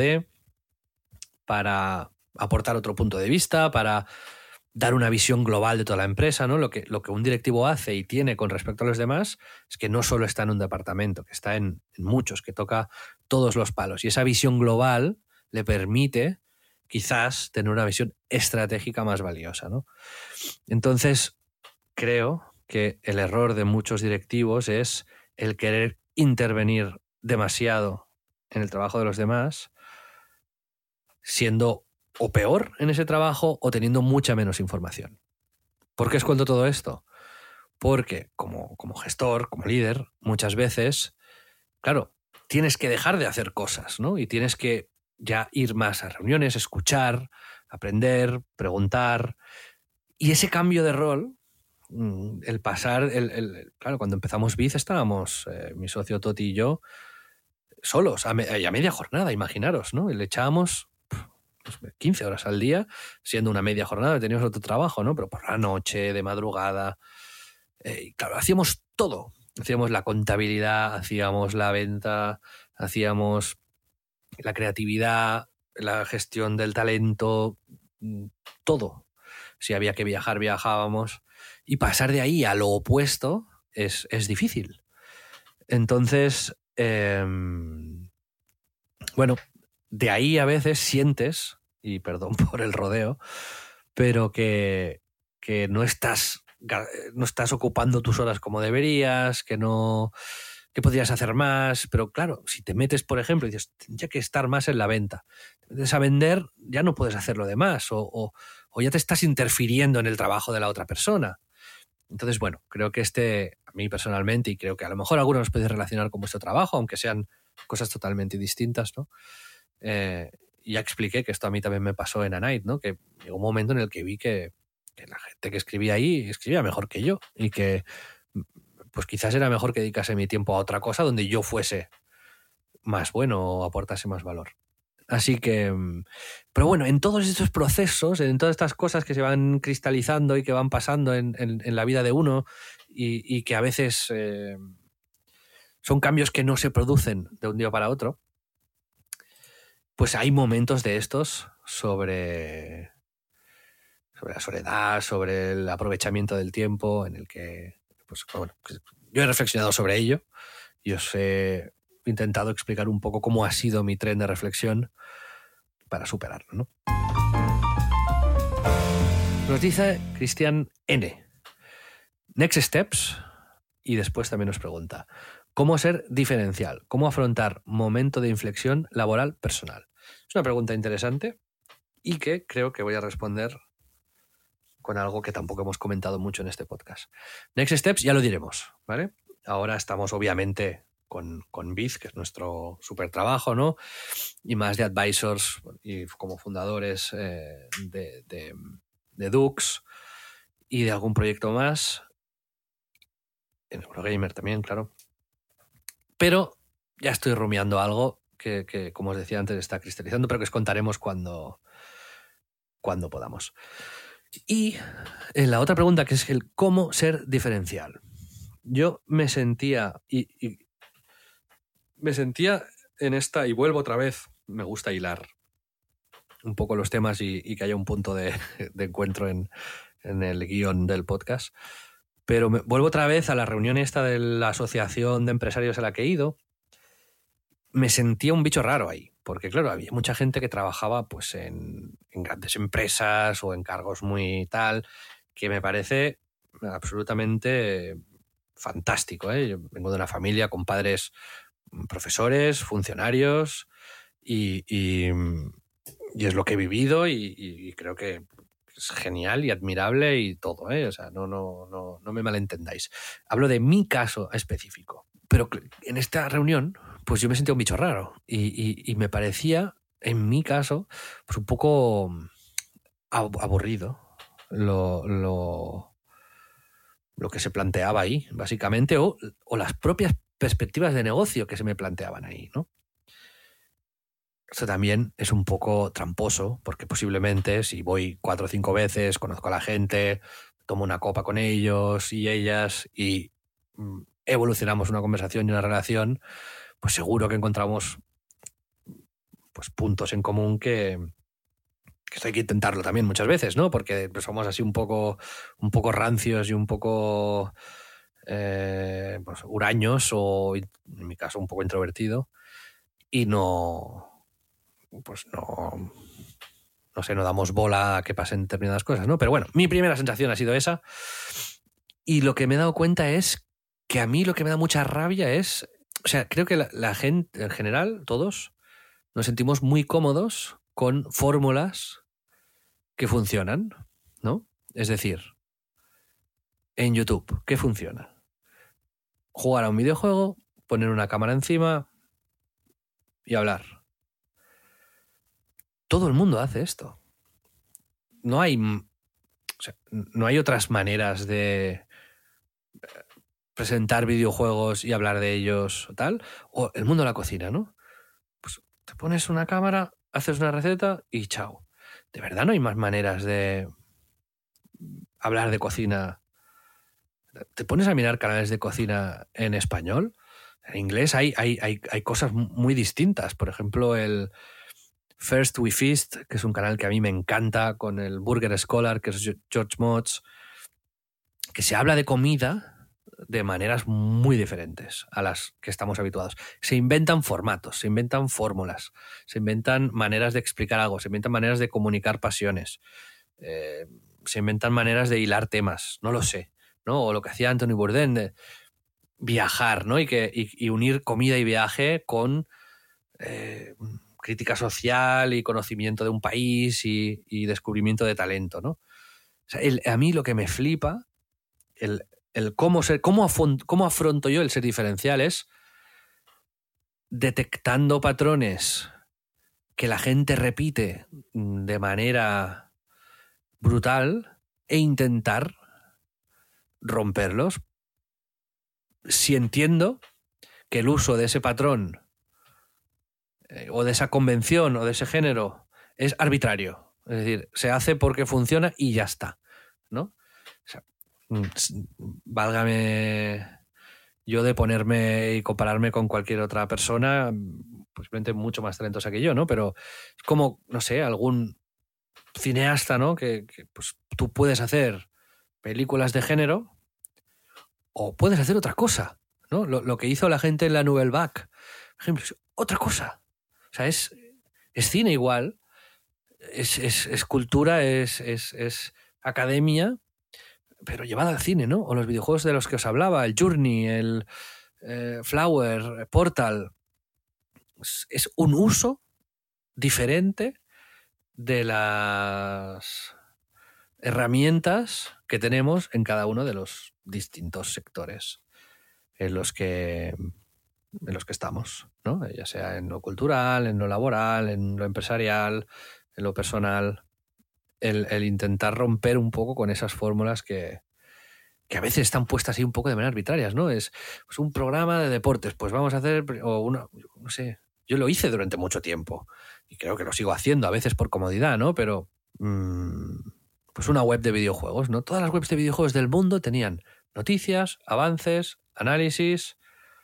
para aportar otro punto de vista, para dar una visión global de toda la empresa, ¿no? Lo que un directivo hace y tiene con respecto a los demás es que no solo está en un departamento, que está en muchos, que toca todos los palos. Y esa visión global le permite quizás tener una visión estratégica más valiosa, ¿no? Entonces, creo que el error de muchos directivos es el querer intervenir demasiado en el trabajo de los demás, siendo o peor en ese trabajo o teniendo mucha menos información. ¿Por qué os cuento todo esto? Porque como gestor, como líder, muchas veces, claro, tienes que dejar de hacer cosas, ¿no? Y tienes que ya ir más a reuniones, escuchar, aprender, preguntar. Y ese cambio de rol, el pasar, claro, cuando empezamos Biz estábamos, mi socio Toti y yo, solos, a media jornada, imaginaros, ¿no? Y le echábamos pues, 15 horas al día, siendo una media jornada, teníamos otro trabajo, ¿no? Pero por la noche, de madrugada. Y claro, hacíamos todo. Hacíamos la contabilidad, hacíamos la venta, hacíamos la creatividad, la gestión del talento, todo. Si había que viajar, viajábamos. Y pasar de ahí a lo opuesto es difícil. Entonces, bueno, de ahí a veces sientes, y perdón por el rodeo, pero que no estás ocupando tus horas como deberías, que podrías hacer más. Pero claro, si te metes, por ejemplo, y dices, tendría que estar más en la venta, te metes a vender, ya no puedes hacer lo demás, o ya te estás interfiriendo en el trabajo de la otra persona. Entonces, bueno, creo que a mí personalmente, y creo que a lo mejor algunos os podéis relacionar con vuestro trabajo, aunque sean cosas totalmente distintas, ¿no? Ya expliqué que esto a mí también me pasó en A Night, ¿no? Que llegó un momento en el que vi que la gente que escribía ahí escribía mejor que yo, y que pues quizás era mejor que dedicase mi tiempo a otra cosa donde yo fuese más bueno o aportase más valor. Así que, pero bueno, en todos estos procesos, en todas estas cosas que se van cristalizando y que van pasando en la vida de uno, y que a veces son cambios que no se producen de un día para otro, pues hay momentos de estos sobre la soledad, sobre el aprovechamiento del tiempo, en el que, pues bueno, yo he reflexionado sobre ello y os he intentado explicar un poco cómo ha sido mi tren de reflexión para superarlo, ¿no? Nos dice Cristian N. Next Steps, y después también nos pregunta: ¿cómo ser diferencial? ¿Cómo afrontar momento de inflexión laboral personal? Es una pregunta interesante y que creo que voy a responder con algo que tampoco hemos comentado mucho en este podcast. Next Steps ya lo diremos, ¿vale? Ahora estamos obviamente con Biz, que es nuestro súper trabajo, ¿no? Y más de advisors y como fundadores de Dux y de algún proyecto más. En Eurogamer también, claro. Pero ya estoy rumiando algo que, como os decía antes, está cristalizando, pero que os contaremos cuando podamos. Y en la otra pregunta, que es el cómo ser diferencial. Yo me sentía me sentía en esta, y vuelvo otra vez, me gusta hilar un poco los temas y que haya un punto de encuentro en el guión del podcast, pero vuelvo otra vez a la reunión esta de la asociación de empresarios a la que he ido. Me sentía un bicho raro ahí, porque claro, había mucha gente que trabajaba pues en grandes empresas o en cargos muy tal, que me parece absolutamente fantástico, ¿eh? Yo vengo de una familia con padres profesores, funcionarios, y es lo que he vivido, y creo que es genial y admirable y todo, ¿eh? O sea, no me malentendáis. Hablo de mi caso específico. Pero en esta reunión, pues yo me sentía un bicho raro y me parecía, en mi caso, pues un poco aburrido lo que se planteaba ahí, básicamente, o las propias perspectivas de negocio que se me planteaban ahí, ¿no? Esto también es un poco tramposo, porque posiblemente si voy 4 o 5 veces, conozco a la gente, tomo una copa con ellos y ellas y evolucionamos una conversación y una relación, pues seguro que encontramos pues puntos en común que esto hay que intentarlo también muchas veces, ¿no? Porque pues, somos así un poco rancios y un poco pues, huraños, o en mi caso un poco introvertido, y no damos bola a que pasen determinadas cosas, ¿no? Pero bueno, mi primera sensación ha sido esa, y lo que me he dado cuenta es que a mí lo que me da mucha rabia es, o sea, creo que la gente en general, todos, nos sentimos muy cómodos con fórmulas que funcionan, ¿no? Es decir, en YouTube, ¿qué funciona? Jugar a un videojuego, poner una cámara encima y hablar. Todo el mundo hace esto. No hay otras maneras de presentar videojuegos y hablar de ellos o tal. O el mundo de la cocina, ¿no? Pues te pones una cámara haces una receta y chao. ¿De verdad no hay más maneras de hablar de cocina? ¿Te pones a mirar canales de cocina en español? En inglés hay cosas muy distintas. Por ejemplo, el First We Feast, que es un canal que a mí me encanta, con el Burger Scholar, que es George Motz, que se habla de comida de maneras muy diferentes a las que estamos habituados. Se inventan formatos, se inventan fórmulas, se inventan maneras de explicar algo, se inventan maneras de comunicar pasiones, se inventan maneras de hilar temas, no lo sé, ¿no? O lo que hacía Anthony Bourdain de viajar, ¿no? Y unir comida y viaje con crítica social y conocimiento de un país y descubrimiento de talento, ¿no? O sea, a mí lo que me flipa, el cómo afronto yo el ser diferencial es detectando patrones que la gente repite de manera brutal e intentar romperlos. Si entiendo que el uso de ese patrón o de esa convención o de ese género es arbitrario, es decir, se hace porque funciona y ya está, ¿no? O sea, válgame yo de ponerme y compararme con cualquier otra persona, posiblemente mucho más talentosa que yo, ¿no? Pero es como, no sé, algún cineasta, ¿no? Que pues, tú puedes hacer películas de género o puedes hacer otra cosa, ¿no? Lo que hizo la gente en la Nouvelle Vague, por ejemplo, es otra cosa. O sea, es cine igual, es cultura, es academia, pero llevada al cine, ¿no? O los videojuegos de los que os hablaba, el Journey, el Flower, Portal. Es un uso diferente de las herramientas que tenemos en cada uno de los distintos sectores en los que estamos, ¿no? Ya sea en lo cultural, en lo laboral, en lo empresarial, en lo personal. El intentar romper un poco con esas fórmulas que a veces están puestas ahí un poco de manera arbitrarias, ¿no? Es pues, un programa de deportes, pues vamos a hacer, o una, no sé, yo lo hice durante mucho tiempo y creo que lo sigo haciendo, a veces por comodidad, ¿no? Pero pues una web de videojuegos, ¿no? Todas las webs de videojuegos del mundo tenían noticias, avances, análisis,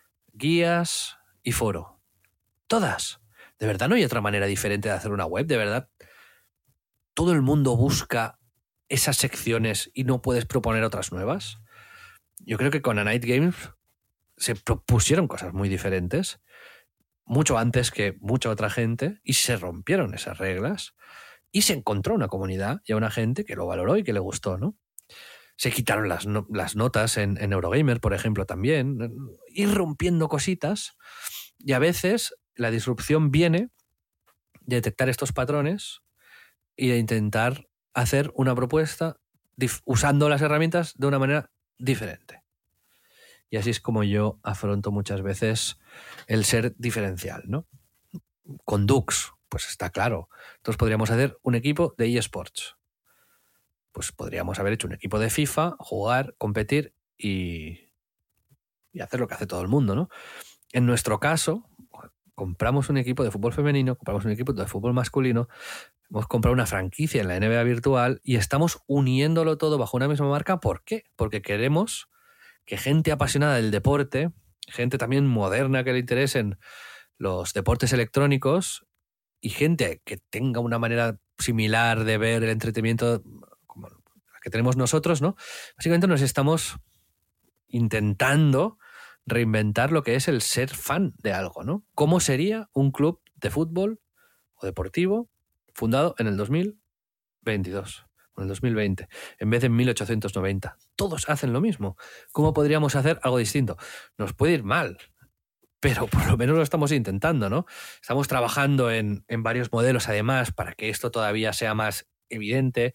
guías y foro. Todas. ¿De verdad no hay otra manera diferente de hacer una web? ¿De verdad todo el mundo busca esas secciones y no puedes proponer otras nuevas? Yo creo que con A Night Games se propusieron cosas muy diferentes, mucho antes que mucha otra gente, y se rompieron esas reglas y se encontró una comunidad y a una gente que lo valoró y que le gustó, ¿no? Se quitaron las notas en Eurogamer, por ejemplo, también. Ir rompiendo cositas y a veces la disrupción viene de detectar estos patrones y de intentar hacer una propuesta usando las herramientas de una manera diferente. Y así es como yo afronto muchas veces el ser diferencial, ¿no? Con Dux, pues está claro. Entonces podríamos hacer un equipo de eSports. Pues podríamos haber hecho un equipo de FIFA, jugar, competir y hacer lo que hace todo el mundo, ¿no? En nuestro caso, compramos un equipo de fútbol femenino, compramos un equipo de fútbol masculino, hemos comprado una franquicia en la NBA virtual y estamos uniéndolo todo bajo una misma marca. ¿Por qué? Porque queremos que gente apasionada del deporte, gente también moderna que le interesen los deportes electrónicos y gente que tenga una manera similar de ver el entretenimiento como la que tenemos nosotros, ¿no? Básicamente nos estamos intentando reinventar lo que es el ser fan de algo, ¿no? ¿Cómo sería un club de fútbol o deportivo fundado en el 2022 o en el 2020 en vez de en 1890? Todos hacen lo mismo. ¿Cómo podríamos hacer algo distinto? Nos puede ir mal, pero por lo menos lo estamos intentando, ¿no? Estamos trabajando en varios modelos además para que esto todavía sea más evidente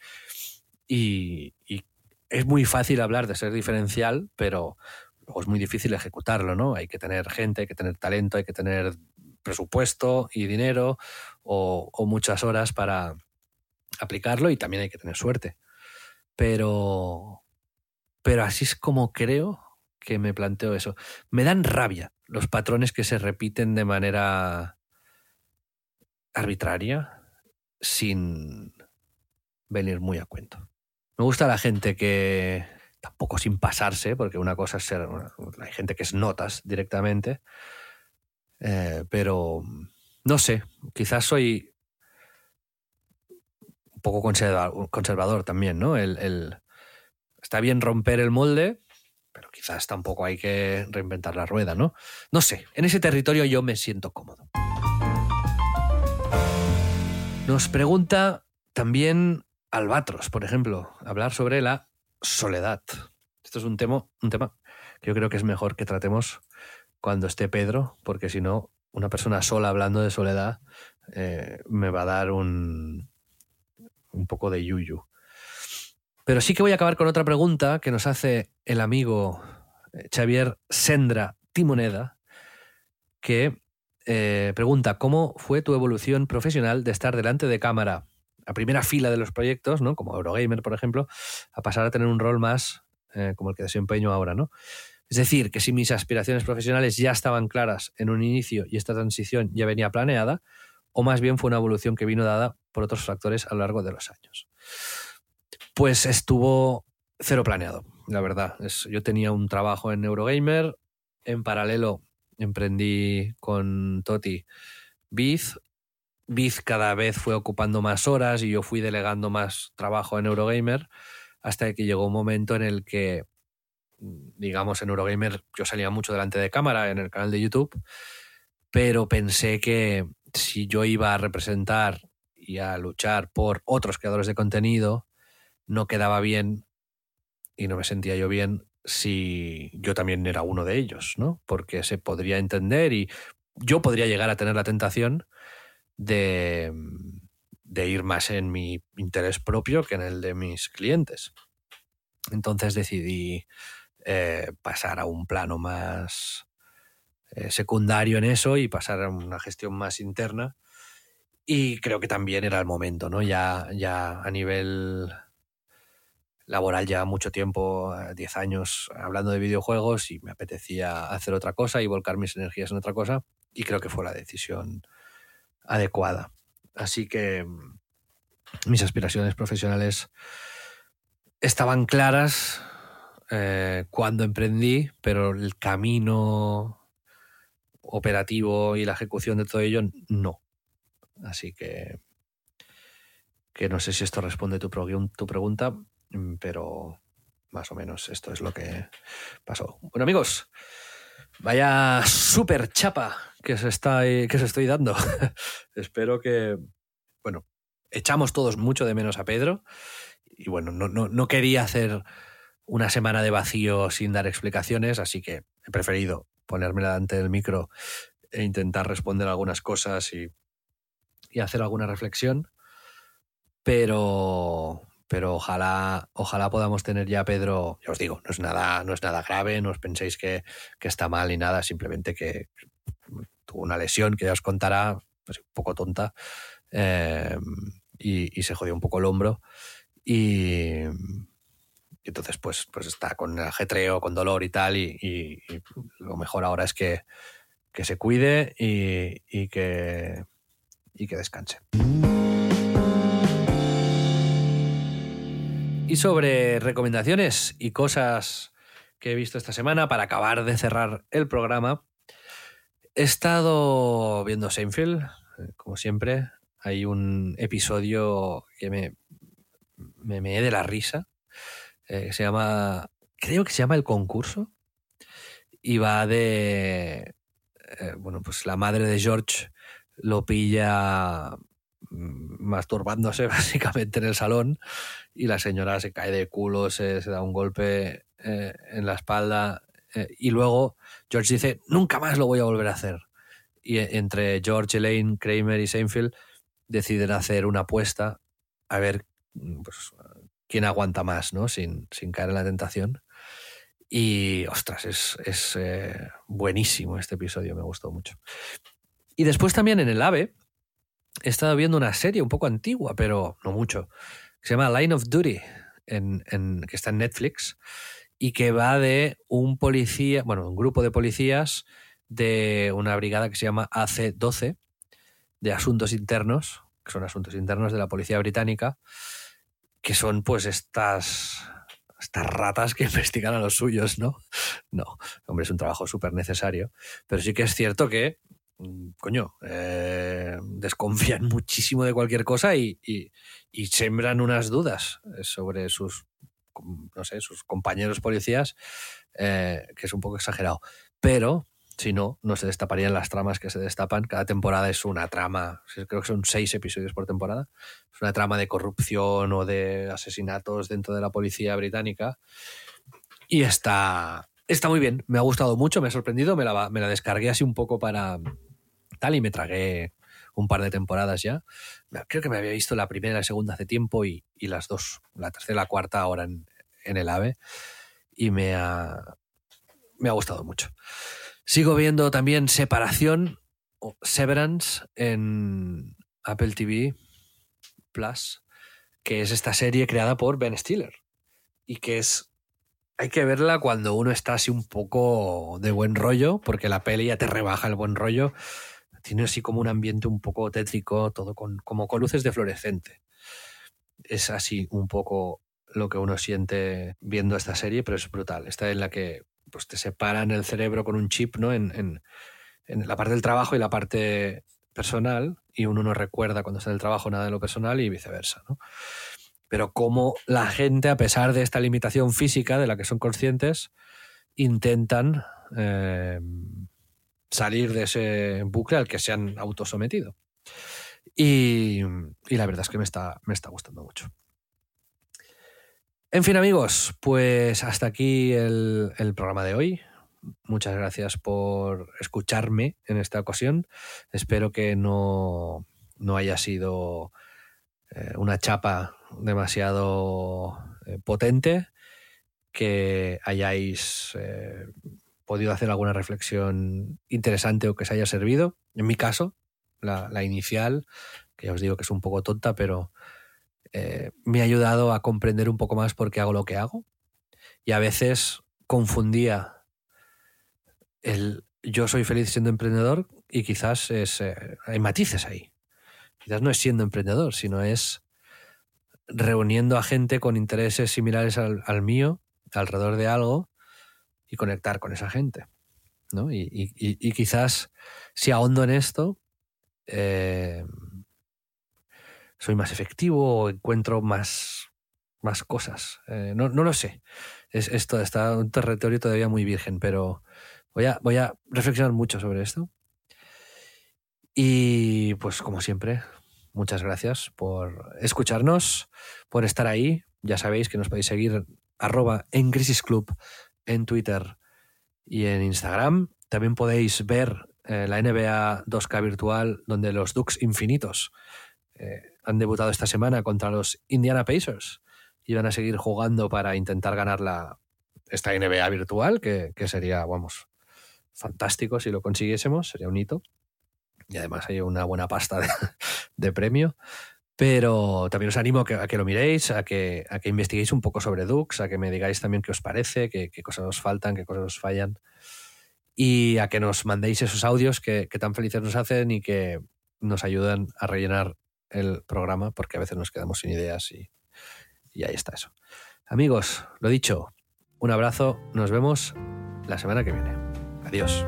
y es muy fácil hablar de ser diferencial, pero luego es muy difícil ejecutarlo, ¿no? Hay que tener gente, hay que tener talento, hay que tener presupuesto y dinero o muchas horas para aplicarlo y también hay que tener suerte. Pero así es como creo que me planteo eso. Me dan rabia los patrones que se repiten de manera arbitraria sin venir muy a cuento. Me gusta la gente que, tampoco sin pasarse, porque una cosa es ser... Hay gente que es notas directamente, pero no sé, quizás soy un poco conservador también, ¿no? Está bien romper el molde, pero quizás tampoco hay que reinventar la rueda, ¿no? No sé, en ese territorio yo me siento cómodo. Nos pregunta también Albatros, por ejemplo, hablar sobre la soledad. Esto es un tema que yo creo que es mejor que tratemos cuando esté Pedro, porque si no, una persona sola hablando de soledad me va a dar un poco de yuyu. Pero sí que voy a acabar con otra pregunta que nos hace el amigo Xavier Sendra Timoneda, que pregunta: ¿cómo fue tu evolución profesional de estar delante de cámara, a primera fila de los proyectos, ¿no?, como Eurogamer, por ejemplo, a pasar a tener un rol más como el que desempeño ahora, ¿no? Es decir, que si mis aspiraciones profesionales ya estaban claras en un inicio y esta transición ya venía planeada, o más bien fue una evolución que vino dada por otros factores a lo largo de los años. Pues estuvo cero planeado, la verdad. Yo tenía un trabajo en Eurogamer, en paralelo emprendí con Toti Biz. Biz cada vez fue ocupando más horas y yo fui delegando más trabajo en Eurogamer, hasta que llegó un momento en el que, digamos, en Eurogamer yo salía mucho delante de cámara en el canal de YouTube, pero pensé que si yo iba a representar y a luchar por otros creadores de contenido, no quedaba bien y no me sentía yo bien si yo también era uno de ellos, ¿no? Porque se podría entender y yo podría llegar a tener la tentación de ir más en mi interés propio que en el de mis clientes. Entonces decidí pasar a un plano más secundario en eso y pasar a una gestión más interna, y creo que también era el momento, ¿no? Ya a nivel laboral ya mucho tiempo, 10 años hablando de videojuegos, y me apetecía hacer otra cosa y volcar mis energías en otra cosa, y creo que fue la decisión adecuada. Así que mis aspiraciones profesionales estaban claras cuando emprendí, pero el camino operativo y la ejecución de todo ello no. Así que no sé si esto responde tu pregunta, pero más o menos esto es lo que pasó. Bueno, amigos, vaya súper chapa que os estoy dando. Espero que, bueno, echamos todos mucho de menos a Pedro, y bueno, no quería hacer una semana de vacío sin dar explicaciones, así que he preferido ponerme delante del micro e intentar responder algunas cosas y hacer alguna reflexión, pero ojalá podamos tener ya a Pedro. Ya os digo, no es nada grave, no os penséis que está mal ni nada, simplemente que tuvo una lesión que ya os contará, pues un poco tonta, y se jodió un poco el hombro, y entonces pues está con el ajetreo, con dolor y tal, y lo mejor ahora es que se cuide y que descanse. Y sobre recomendaciones y cosas que he visto esta semana, para acabar de cerrar el programa, he estado viendo Seinfeld, como siempre. Hay un episodio que me meé de la risa, creo que se llama El Concurso, y va de pues la madre de George lo pilla masturbándose básicamente en el salón, y la señora se cae de culo, se da un golpe en la espalda, y luego George dice: nunca más lo voy a volver a hacer. Y entre George, Elaine, Kramer y Seinfeld deciden hacer una apuesta a ver pues quién aguanta más, ¿no? sin caer en la tentación. Y ostras, es buenísimo este episodio, me gustó mucho. Y después también en el AVE he estado viendo una serie un poco antigua, pero no mucho, que se llama Line of Duty, que está en Netflix, y que va de un grupo de policías de una brigada que se llama AC-12, de asuntos internos, que son asuntos internos de la policía británica, que son pues estas ratas que investigan a los suyos, ¿no? No, hombre, es un trabajo súper necesario, pero sí que es cierto que desconfían muchísimo de cualquier cosa y sembran unas dudas sobre sus compañeros policías, que es un poco exagerado. Pero si no, no se destaparían las tramas que se destapan. Cada temporada es una trama, creo que son 6 episodios por temporada. Es una trama de corrupción o de asesinatos dentro de la policía británica. Y está muy bien, me ha gustado mucho, me ha sorprendido, me la descargué así un poco para tal y me tragué un par de temporadas ya. Creo que me había visto la primera y la segunda hace tiempo y las dos, la tercera y la cuarta ahora en el AVE, y me ha gustado mucho. Sigo viendo también Separación o Severance en Apple TV Plus, que es esta serie creada por Ben Stiller y que hay que verla cuando uno está así un poco de buen rollo, porque la peli ya te rebaja el buen rollo. Tiene así como un ambiente un poco tétrico, todo como con luces de fluorescente. Es así un poco lo que uno siente viendo esta serie, pero es brutal. Esta en la que pues, te separan el cerebro con un chip, ¿no? En la parte del trabajo y la parte personal, y uno no recuerda cuando está en el trabajo nada de lo personal y viceversa, ¿no? Pero cómo la gente, a pesar de esta limitación física de la que son conscientes, intentan salir de ese bucle al que se han autosometido. Y la verdad es que me está gustando mucho. En fin, amigos, pues hasta aquí el programa de hoy. Muchas gracias por escucharme en esta ocasión. Espero que no haya sido una chapa demasiado potente, que hayáis podido hacer alguna reflexión interesante o que os haya servido. En mi caso, la inicial, que ya os digo que es un poco tonta, pero me ha ayudado a comprender un poco más por qué hago lo que hago. Y a veces confundía el yo soy feliz siendo emprendedor y quizás hay matices ahí. Quizás no es siendo emprendedor, sino es reuniendo a gente con intereses similares al mío, alrededor de algo, y conectar con esa gente, ¿no? Y quizás si ahondo en esto, soy más efectivo o encuentro más cosas. No lo sé. Esto está un territorio todavía muy virgen, pero voy a reflexionar mucho sobre esto. Y pues como siempre, muchas gracias por escucharnos, por estar ahí. Ya sabéis que nos podéis seguir @encrisisclub en Twitter y en Instagram. También podéis ver la NBA 2K virtual, donde los Ducks infinitos han debutado esta semana contra los Indiana Pacers y van a seguir jugando para intentar ganar esta NBA virtual, que sería, fantástico si lo consiguiésemos, sería un hito. Y además hay una buena pasta de premio. Pero también os animo a que lo miréis, a que investiguéis un poco sobre Dux, a que me digáis también qué os parece, qué cosas os faltan, qué cosas os fallan, y a que nos mandéis esos audios que tan felices nos hacen y que nos ayudan a rellenar el programa, porque a veces nos quedamos sin ideas y ahí está eso. Amigos, lo dicho, un abrazo, nos vemos la semana que viene. Adiós.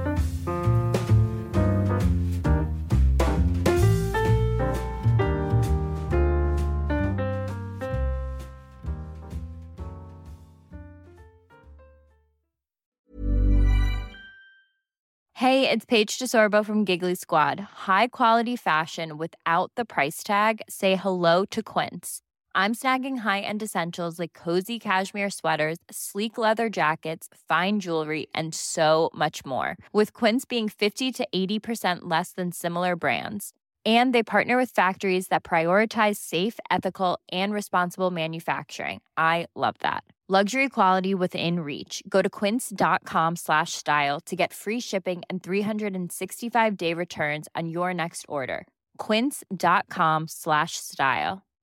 Hey, it's Paige DeSorbo from Giggly Squad. High quality fashion without the price tag. Say hello to Quince. I'm snagging high-end essentials like cozy cashmere sweaters, sleek leather jackets, fine jewelry, and so much more. With Quince being 50 to 80% less than similar brands. And they partner with factories that prioritize safe, ethical, and responsible manufacturing. I love that. Luxury quality within reach. Go to quince.com/style to get free shipping and 365-day returns on your next order. Quince.com/style.